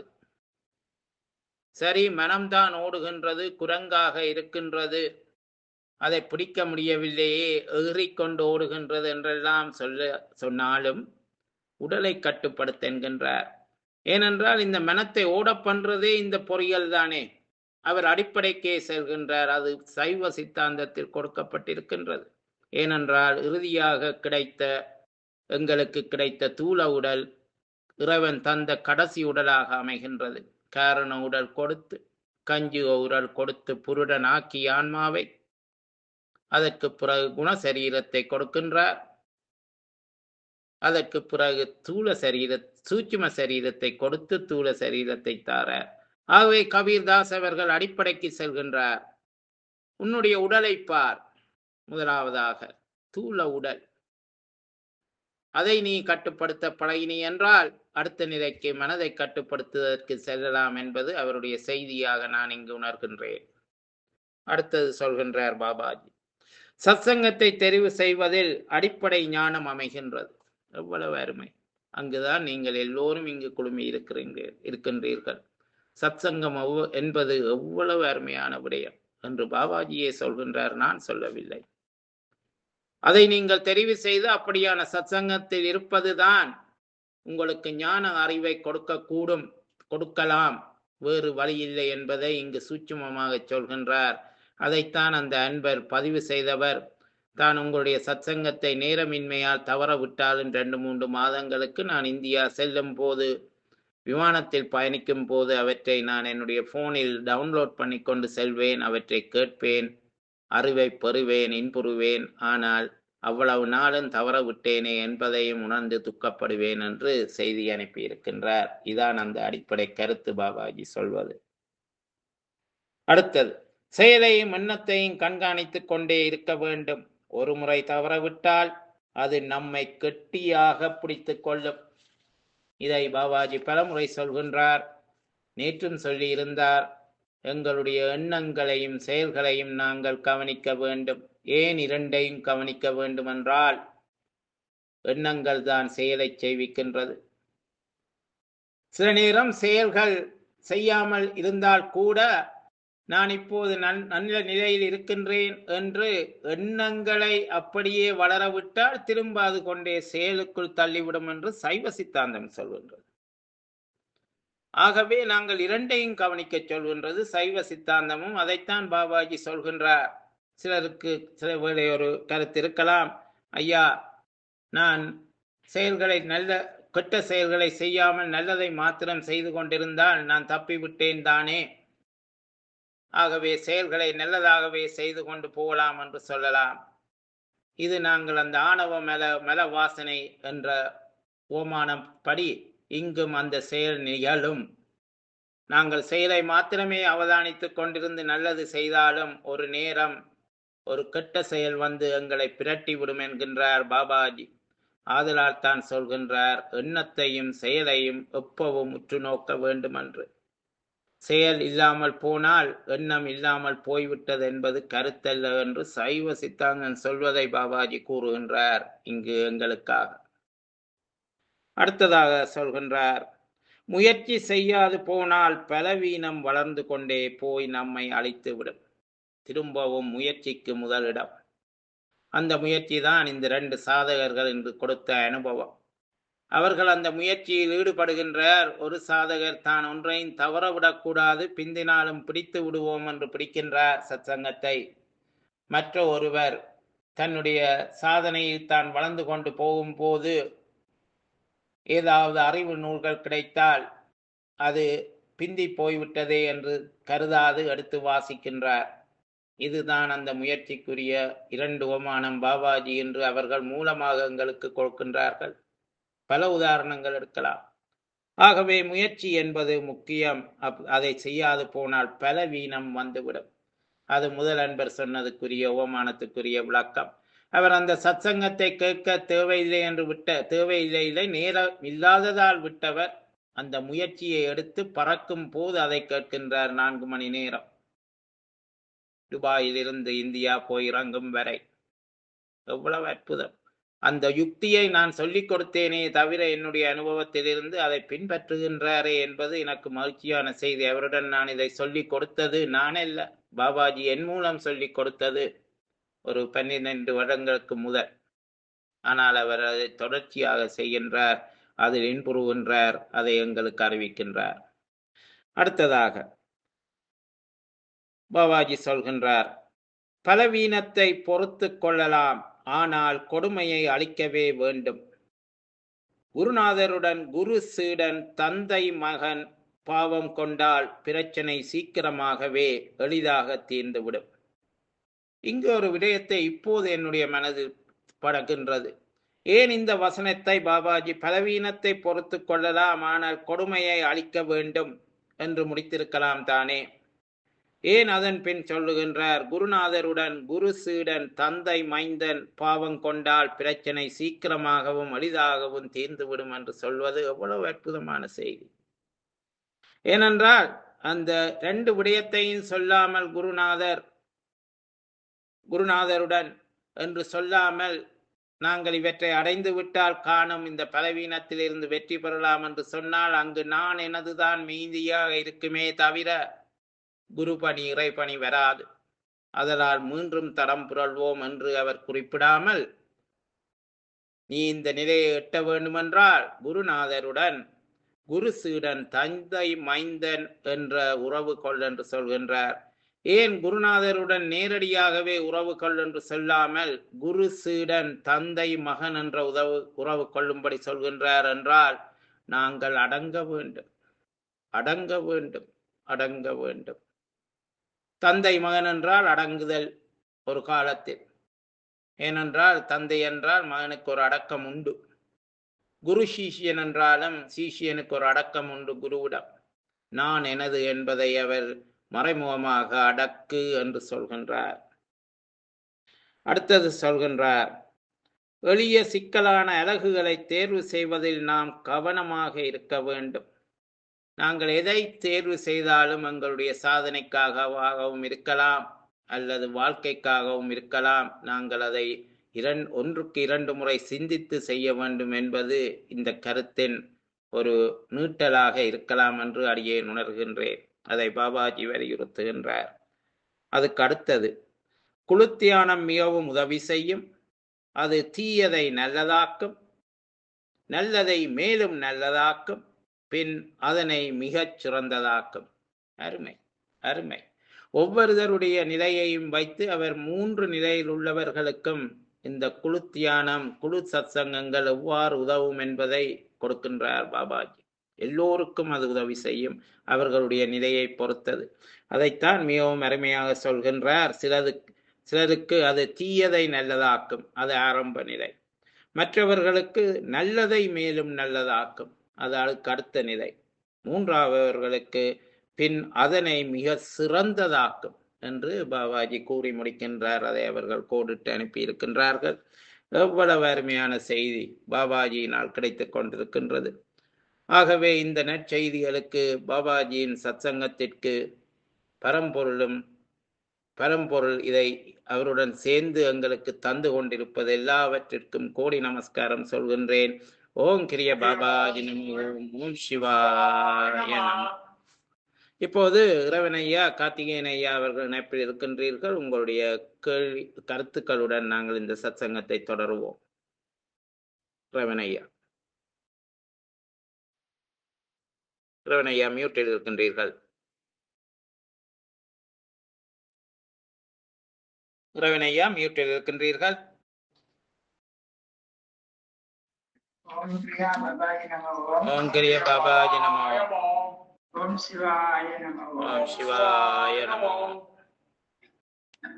சரி, மனம்தான் ஓடுகின்றது, குரங்காக இருக்கின்றது, அதை பிடிக்க முடியவில்லையே, எகிறிக்கொண்டு ஓடுகின்றது என்றெல்லாம் சொல்ல சொன்னாலும் உடலை கட்டுப்படுத்த என்கின்றார். ஏனென்றால் இந்த மனத்தை ஓட பண்றதே இந்த பொறியியல் தானே. அவர் அடிப்படைக்கே செல்கின்றார். அது சைவ சித்தாந்தத்தில் கொடுக்கப்பட்டிருக்கின்றது. ஏனென்றால் இறுதியாக கிடைத்த எங்களுக்கு கிடைத்த தூள உடல் இறைவன் தந்த கடைசி உடலாக அமைகின்றது. காரண உடல் கொடுத்து, கஞ்சி உடல் கொடுத்து புருடன் ஆக்கி ஆன்மாவை, அதற்கு பிறகு குணசரீரத்தை கொடுக்கின்றார். அதற்கு பிறகு தூள சரீர சூட்சும சரீரத்தை கொடுத்து தூள சரீரத்தை தாரார். ஆகவே கபீர்தாஸ் அவர்கள் அடிப்படைக்கு செல்கின்றார். உன்னுடைய உடலை பார். முதலாவதாக தூள உடல், அதை நீ கட்டுப்படுத்த பழகினி என்றால் அடுத்த நிலைக்கு மனதை கட்டுப்படுத்துவதற்கு செல்லலாம் என்பது அவருடைய செய்தியாக நான் இங்கு உணர்கின்றேன். அடுத்தது சொல்கின்றார் பாபாஜி, சத்சங்கத்தை தெரிவு செய்வதில் அடிப்படை ஞானம் அமைகின்றது. எவ்வளவு அருமை! அங்குதான் நீங்கள் எல்லோரும் இங்கு குழுமி இருக்கிறீர்கள் இருக்கின்றீர்கள். சத்சங்கம் என்பது எவ்வளவு அருமையான விடயம் என்று பாபாஜியே சொல்கின்றார், நான் சொல்லவில்லை. அதை நீங்கள் தெரிவு செய்து அப்படியான சத்சங்கத்தில் இருப்பதுதான் உங்களுக்கு ஞான அறிவை கொடுக்கக்கூடும், கொடுக்கலாம், வேறு வழி இல்லை என்பதை இங்கு சூட்சுமமாக சொல்கின்றார். அதைத்தான் அந்த அன்பர் பதிவு செய்தவர். தான் உங்களுடைய சத்சங்கத்தை நேரமின்மையால் தவற விட்டாலும் ரெண்டு மூன்று மாதங்களுக்கு நான் இந்தியா செல்லும் போது, விமானத்தில் பயணிக்கும் போது அவற்றை நான் என்னுடைய போனில் டவுன்லோட் பண்ணி கொண்டு செல்வேன், அவற்றை கேட்பேன், அறிவை பெறுவேன், இன்புறுவேன். ஆனால் அவ்வளவு நாளும் தவற விட்டேனே என்பதையும் உணர்ந்து துக்கப்படுவேன் என்று செய்தி அனுப்பியிருக்கின்றார். இதான் அந்த அடிப்படை கருத்து பாபாஜி சொல்வது. அடுத்தது, செயலையும் எண்ணத்தையும் கண்காணித்துக் கொண்டே இருக்க வேண்டும். ஒரு முறை தவறவிட்டால் அது நம்மை கெட்டியாக பிடித்து கொள்ளும். இதை பாபாஜி பலமுறை சொல்கின்றார். நேற்றும் சொல்லி இருந்தார், எங்களுடைய எண்ணங்களையும் செயல்களையும் நாங்கள் கவனிக்க வேண்டும். ஏன் இரண்டையும் கவனிக்க வேண்டும் என்றால், எண்ணங்கள் தான் செயலை செய்விக்கின்றது. சில நேரம் செயல்கள் செய்யாமல் இருந்தால் கூட நான் இப்போது நன் நல்ல நிலையில் இருக்கின்றேன் என்று எண்ணங்களை அப்படியே வளரவிட்டால் திரும்ப அது கொண்டே செயலுக்குள் தள்ளிவிடும் என்று சைவ சித்தாந்தம் சொல்கின்றது. ஆகவே நாங்கள் இரண்டையும் கவனிக்க சொல்கின்றது சைவ சித்தாந்தமும். அதைத்தான் பாபாஜி சொல்கின்றார். சிலருக்கு சில வேளை ஒரு கருத்து இருக்கலாம், ஐயா நான் செயல்களை நல்ல கெட்ட செயல்களை செய்யாமல் நல்லதை மாத்திரம் செய்து கொண்டிருந்தால் நான் தப்பிவிட்டேன் தானே, ஆகவே செயல்களை நல்லதாகவே செய்து கொண்டு போகலாம் என்று சொல்லலாம். இது நாங்கள் அந்த ஆணவ மல மல வாசனை என்ற ஓமானம் படி இங்கும் அந்த செயல் நிகழும். நாங்கள் செயலை மாத்திரமே அவதானித்துக் கொண்டிருந்து நல்லது செய்தாலும் ஒரு நேரம் ஒரு கெட்ட செயல் வந்து எங்களை பிரட்டி விடும் என்கின்றார் பாபாஜி. ஆதலால் தான் சொல்கின்றார், எண்ணத்தையும் செயலையும் எப்பவும் உற்று நோக்க வேண்டும் என்று. செயல் இல்லாமல் போனால் எண்ணம் இல்லாமல் போய்விட்டது என்பது கருத்தல்ல என்று சைவ சித்தாந்தம் சொல்வதை பாபாஜி கூறுகின்றார் இங்கு எங்களுக்காக. அடுத்ததாக சொல்கின்றார், முயற்சி செய்யாது போனால் பலவீனம் வளர்ந்து கொண்டே போய் நம்மை அழித்துவிடும். திரும்பவும் முயற்சிக்கு முதலிடம். அந்த முயற்சி தான் இந்த ரெண்டு சாதகர்கள் என்று கொடுத்த அனுபவம். அவர்கள் அந்த முயற்சியில் ஈடுபடுகின்றார். ஒரு சாதகர் தான் ஒன்றையும் தவறவிடக்கூடாது, பிந்தினாலும் பிடித்து விடுவோம் என்று பிடிக்கின்றார் சத்சங்கத்தை. மற்ற ஒருவர் தன்னுடைய சாதனையில் தான் வளர்ந்து கொண்டு போகும்போது ஏதாவது அறிவு நூல்கள் கிடைத்தால் அது பிந்தி போய்விட்டதே என்று கருதாது எடுத்து வாசிக்கின்றார். இதுதான் அந்த முயற்சிக்குரிய இரண்டு உபமானம் பாபாஜி என்று அவர்கள் மூலமாக எங்களுக்கு கொடுக்கின்றார்கள். பல உதாரணங்கள் எடுக்கலாம். ஆகவே முயற்சி என்பது முக்கியம். அதை செய்யாது போனால் பலவீனம் வந்துவிடும். அது முதல் அன்பர் சொன்னதுக்குரிய உபமானத்துக்குரிய விளக்கம். அவர் அந்த சத்சங்கத்தை கேட்க தேவையில்லை என்று விட்ட தேவையில்லை இல்லை நேரம் இல்லாததால் விட்டவர் அந்த முயற்சியை எடுத்து பறக்கும் போது அதை கேட்கின்றார். நான்கு மணி நேரம் துபாயில் இருந்து இந்தியா போய் இறங்கும் வரை. எவ்வளவு அற்புதம்! அந்த யுக்தியை நான் சொல்லிக் கொடுத்தேனே தவிர என்னுடைய அனுபவத்திலிருந்து அதை பின்பற்றுகின்றாரே என்பது எனக்கு மகிழ்ச்சியான செய்தி. அவருடன் நான் இதை சொல்லிக் கொடுத்தது நானல்ல, பாபாஜி என் மூலம் சொல்லிக் கொடுத்தது ஒரு பன்னிரண்டு வருடங்களுக்கு முதல். ஆனால் அவர் அதை தொடர்ச்சியாக செய்கின்றார், அதில் இன்புறுகின்றார், அதை எங்களுக்கு அறிவிக்கின்றார். அடுத்ததாக பாபாஜி சொல்கின்றார், பலவீனத்தை பொறுத்து கொள்ளலாம், ஆனால் கொடுமையை அழிக்கவே வேண்டும். குருநாதருடன் குரு சீடன் தந்தை மகன் பாவம் கொண்டால் பிரச்சனை சீக்கிரமாகவே எளிதாக தீர்ந்துவிடும். இங்கு ஒரு விடயத்தை இப்போது என்னுடைய மனதில் படக்கின்றது. ஏன் இந்த வசனத்தை பாபாஜி பலவீனத்தை பொறுத்து கொள்ளலாம் ஆனால் கொடுமையை அழிக்க வேண்டும் என்று முடித்திருக்கலாம் தானே? ஏன் அதன் பின் சொல்லுகின்றார், குருநாதருடன் குரு சீடன் தந்தை மைந்தன் பாவம் கொண்டால் பிரச்சனை சீக்கிரமாகவும் எளிதாகவும் தீர்ந்துவிடும் என்று சொல்வது எவ்வளவு அற்புதமான செய்தி! ஏனென்றால் அந்த ரெண்டு விடயத்தையும் சொல்லாமல் குருநாதர் குருநாதருடன் என்று சொல்லாமல் நாங்கள் இவற்றை அடைந்து விட்டால் காணும் இந்த பலவீனத்திலிருந்து வெற்றி பெறலாம் என்று சொன்னால் அங்கு நான் எனதுதான் மீதியாக இருக்குமே தவிர குருபணி இறைபணி வராது. அதனால் மீண்டும் தடம் புரள்வோம் என்று அவர் குறிப்பிடாமல், நீ இந்த நிலையை எட்ட வேண்டுமென்றால் குருநாதருடன் குரு சீடன் தந்தை மைந்தன் என்ற உறவு கொள் என்று சொல்கின்றார். ஏன் குருநாதருடன் நேரடியாகவே உறவு கொள் என்று சொல்லாமல் குரு சீடன் தந்தை மகன் என்ற உறவு உறவு கொள்ளும்படி சொல்கின்றார் என்றால், நாங்கள் அடங்க வேண்டும், அடங்க வேண்டும், அடங்க வேண்டும். தந்தை மகன் என்றால் அடங்குதல் ஒரு காலத்தில். ஏனென்றால் தந்தை என்றால் மகனுக்கு ஒரு அடக்கம் உண்டு. குரு சீஷியன் என்றாலும் சீஷியனுக்கு ஒரு அடக்கம் உண்டு குருவிடம். நான் எனது என்பதை அவர் மறைமுகமாக அடக்கு என்று சொல்கின்றார். அடுத்தது சொல்கின்றார், எளிய சிக்கலான அலகுகளை தேர்வு செய்வதில் நாம் கவனமாக இருக்க வேண்டும். நாங்கள் எதை தேர்வு செய்தாலும் எங்களுடைய சாதனைக்காகவும் இருக்கலாம் அல்லது வாழ்க்கைக்காகவும் இருக்கலாம். நாங்கள் அதை இரண் ஒன்றுக்கு இரண்டு முறை சிந்தித்து செய்ய வேண்டும் என்பது இந்த கருத்தின் ஒரு நீட்டலாக இருக்கலாம் என்று அடியேன் உணர்கின்றேன். அதை பாபாஜி வலியுறுத்துகின்றார். அதுக்கு அடுத்தது, குழு தியானம் மிகவும் உதவி செய்யும். அது தீயதை நல்லதாக்கும், நல்லதை மேலும் நல்லதாக்கும், பின் அதனை மிகச் சிறந்ததாக்கும். அருமை, அருமை. ஒவ்வொருவருடைய நிலையையும் வைத்து அவர் மூன்று நிலையில் உள்ளவர்களுக்கும் இந்த குழு தியானம் குழு சத்சங்கங்கள் எவ்வாறு உதவும் என்பதை கொடுக்கின்றார் பாபாஜி. எல்லோருக்கும் அது உதவி செய்யும், அவர்களுடைய நிலையை பொறுத்தது. அதைத்தான் மிகவும் அருமையாக சொல்கின்றார். சிலது சிலருக்கு அது தீயதை நல்லதாக்கும், அது ஆரம்ப நிலை. மற்றவர்களுக்கு நல்லதை மேலும் நல்லதாக்கும், அது அதுக்கு அடுத்த நிலை. மூன்றாவவர்களுக்கு பின் அதனை மிக சிறந்ததாக்கும் என்று பாபாஜி கூறி முடிக்கின்றார். அதை அவர்கள் கோடிட்டு அனுப்பி இருக்கின்றார்கள். எவ்வளவு அருமையான செய்தி பாபாஜியினால் கிடைத்து கொண்டிருக்கின்றது. ஆகவே இந்த நற்செய்திகளுக்கு பாபாஜியின் சத்சங்கத்திற்கு பரம்பொருளும் பரம்பொருள் இதை அவருடன் சேர்ந்து எங்களுக்கு தந்து கொண்டிருப்பது எல்லாவற்றிற்கும் கோடி நமஸ்காரம் சொல்கின்றேன். ஓம் கிரிய பாபாஜி நமோ, ஓம் சிவாய நமோ. இப்போது இரவனையா கார்த்திகேயன் ஐயா அவர்கள் இணைப்பில் இருக்கின்றீர்கள். உங்களுடைய கேள்வி கருத்துக்களுடன் நாங்கள் இந்த சத்சங்கத்தை தொடருவோம். இரவனையா இரவனையா மியூட்டில் இருக்கின்றீர்கள். இரவனையா மியூட்டில் இருக்கின்றீர்கள். ஓம் கிரியா பாபாஜி நமோ. ஓம் கிரிய பாபாஜி நமோ. ஓம் சிவாய நமோ. ஓம் சிவாய நமோ.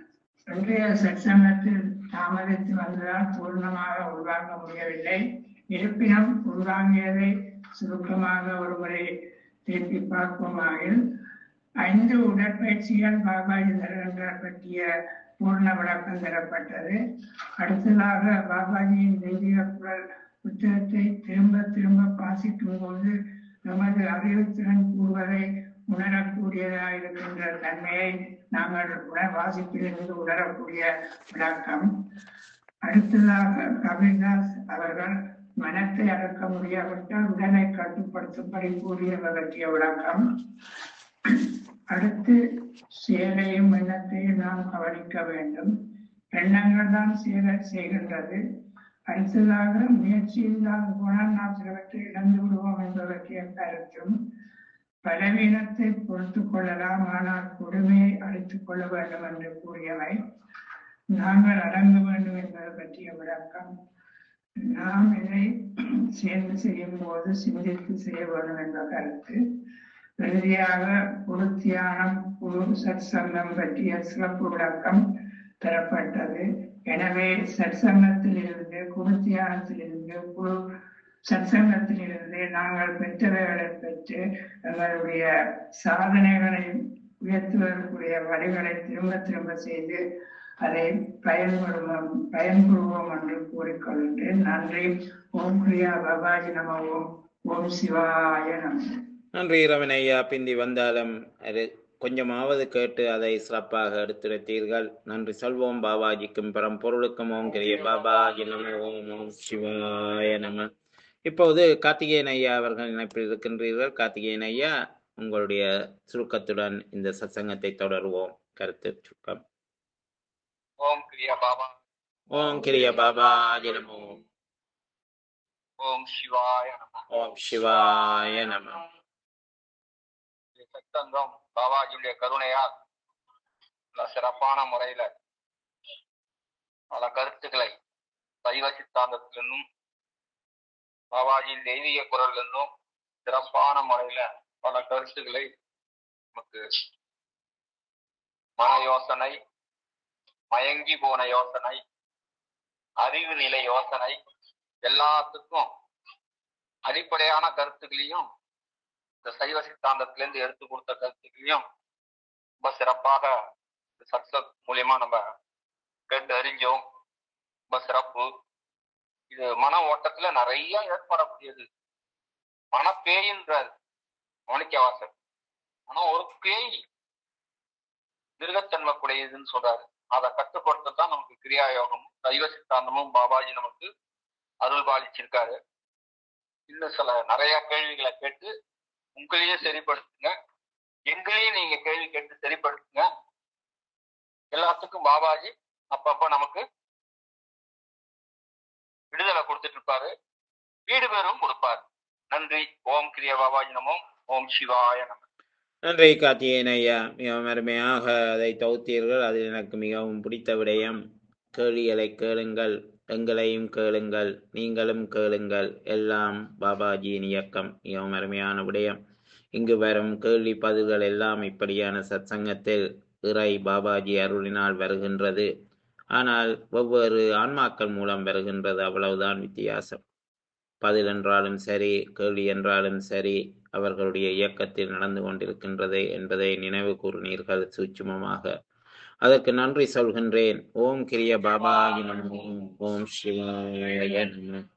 இன்றைய சற்சங்கத்தில் தாமதித்து வந்ததால் பூர்ணமாக உள்வாங்க முடியவில்லை. இருப்பினும் உள்வாங்கியதை சுருக்கமாக ஒருமுறை திருப்பி பார்ப்போமாயில், ஐந்து உடற்பயிற்சிகள் பாபாஜி தருகின்றார் பற்றிய பூர்ண விளக்கம் தரப்பட்டது. அடுத்ததாக பாபாஜியின் தெய்வீக குரல் புத்தகத்தை திரும்ப திரும்ப வாசிக்கும் போது நமது அறிவுத்திறன் கூறுவதை உணரக்கூடியதாக இருக்கின்ற தன்மையை நாங்கள் உண வாசிப்பிலிருந்து உணரக்கூடிய விளக்கம். அடுத்ததாக கபீர்தாஸ் அவர்கள் மனத்தை அடக்க முடியாவிட்டால் உடலை கட்டுப்படுத்தும்படி கூறியவை பற்றிய விளக்கம். அடுத்து செயலையும் எண்ணத்தையும் நாம் கவனிக்க வேண்டும். எண்ணங்கள் தான் செயலை செய்கின்றது. அடுத்ததாக முயற்சி இல்லாத போனால் நாம் சிலவற்றை இழந்து விடுவோம் என்பவற்றைய கருத்தும், பலவீனத்தை பொறுத்து கொள்ளலாம் ஆனால் கொடுமையை அழித்துக் கொள்ள வேண்டும் என்று கூறியவை, நாங்கள் அடங்க வேண்டும் என்பது பற்றிய விளக்கம், நாம் இதை சேர்ந்து செய்யும் போது சிந்தித்து செய்ய வேண்டும் என்ற கருத்து, இறுதியாக குழு தியானம் குழு சற்சங்கம் பற்றிய சிறப்பு விளக்கம் தரப்பட்டது. எனவே சற்சங்கத்தில் இருந்து குழு தியானத்தில் இருந்து குழு சற்சங்கத்தில் இருந்து நாங்கள் பெற்றவைகளை பெற்று எங்களுடைய சாதனைகளை உயர்த்துவதற்குரிய வழிகளை திரும்ப திரும்ப செய்து அதை பயன்படுவோம் பயன்படுவோம் என்று கூறிக்கொள்கின்றேன். நன்றி. ஓம் கிரியா பாபாஜி நம. ஓம் ஓம் சிவாய நம. நன்றி ரமணையா. பிந்தி வந்தாலும் அது கொஞ்சமாவது கேட்டு அதை சிறப்பாக எடுத்துரைத்தீர்கள். நன்றி சொல்வோம் பாபாஜிக்கும் பரம் பொருளுக்கும். ஓம் கிரிய பாபாஜி நம. ஓம் ஓம் சிவாய நம. இப்போது கார்த்திகேயன் ஐயா அவர்கள் இணைப்பில் இருக்கின்றீர்கள். கார்த்திகேயன் ஐயா, உங்களுடைய சுருக்கத்துடன் இந்த சத்சங்கத்தை தொடருவோம். கருத்து சுருக்கம். ஓம் கிரியா பாபா. ஓம் கிரிய பாபாஜி நம. ஓம் சிவாய நம. ஓம் சிவாய நம. சத்சங்கம் பாபாஜியுடைய கருணையால் சிறப்பான முறையில பல கருத்துக்களை சைவ சித்தாந்தத்திலிருந்தும் பாபாஜியின் தெய்வீக குரல் இருந்தும் சிறப்பான முறையில பல கருத்துக்களை நமக்கு மன யோசனை, மயங்கி போன யோசனை, அறிவு நிலை யோசனை, எல்லாத்துக்கும் அடிப்படையான கருத்துக்களையும் இந்த சைவ சித்தாந்தத்திலிருந்து எடுத்து கொடுத்த கருத்துக்களையும் ரொம்ப சிறப்பாக சத்சத் மூலியமா நம்ம கேட்டு அறிஞ்சோம். ரொம்ப சிறப்பு. இது மன ஓட்டத்துல நிறைய ஏற்படக்கூடியது. மனப்பேயின்றார் மாணிக்கவாசர். ஆனா ஒரு பேய் மிருகத்தன்மைக்குடையதுன்னு சொல்றாரு. அதை கட்டுப்படுத்தத்தான் நமக்கு கிரியா யோகமும் சைவ சித்தாந்தமும் பாபாஜி நமக்கு அருள் பாலிச்சிருக்காரு. இன்னும் சில நிறைய கேள்விகளை கேட்டு உங்களையும் சரிப்படுத்துங்க, எங்களையும் நீங்க கேள்வி கேட்டு சரிப்படுத்துங்க. எல்லாத்துக்கும் பாபாஜி அப்பப்ப நமக்கு விடுதலை கொடுத்துட்டு இருப்பாரு, வீடு பேரும் கொடுப்பாரு. நன்றி. ஓம் கிரிய பாபாஜி நமோம். ஓம் சிவாய நம. நன்றி கார்த்திகேயன் ஐயா. மிகவும் அருமையாக அதை தொகுத்தீர்கள். அது எனக்கு மிகவும் பிடித்த விடயம். கேள்விகளை கேளுங்கள், எங்களையும் கேளுங்கள், நீங்களும் கேளுங்கள். எல்லாம் பாபாஜியின் இயக்கம். மிகவும் அருமையான விடயம். இங்கு வரும் கேள்வி பதில்கள் எல்லாம் இப்படியான சத்சங்கத்தில் இறை பாபாஜி அருளினால் வருகின்றது. ஆனால் ஒவ்வொரு ஆன்மாக்கள் மூலம் வருகின்றது. அவ்வளவுதான் வித்தியாசம். பதில் என்றாலும் சரி, கேள்வி என்றாலும் சரி, அவர்களுடைய இயக்கத்தில் நடந்து கொண்டிருக்கின்றது என்பதை நினைவு கூறினீர்கள் சூட்சுமமாக. அதற்கு நன்றி சொல்கின்றேன். ஓம் கிரிய பாபாஜி நமோ. ஓம் சிவாய நம.